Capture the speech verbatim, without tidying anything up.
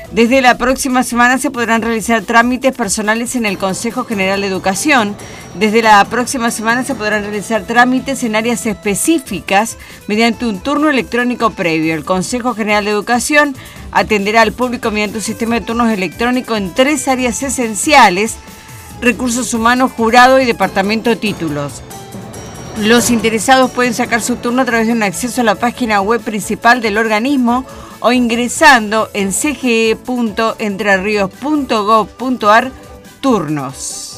Desde la próxima semana se podrán realizar trámites personales en el Consejo General de Educación. Desde la próxima semana se podrán realizar trámites en áreas específicas mediante un turno electrónico previo. El Consejo General de Educación atenderá al público mediante un sistema de turnos electrónicos en tres áreas esenciales: recursos humanos, jurado y departamento de títulos. Los interesados pueden sacar su turno a través de un acceso a la página web principal del organismo o ingresando en c g e punto entre ríos punto gov punto a r turnos.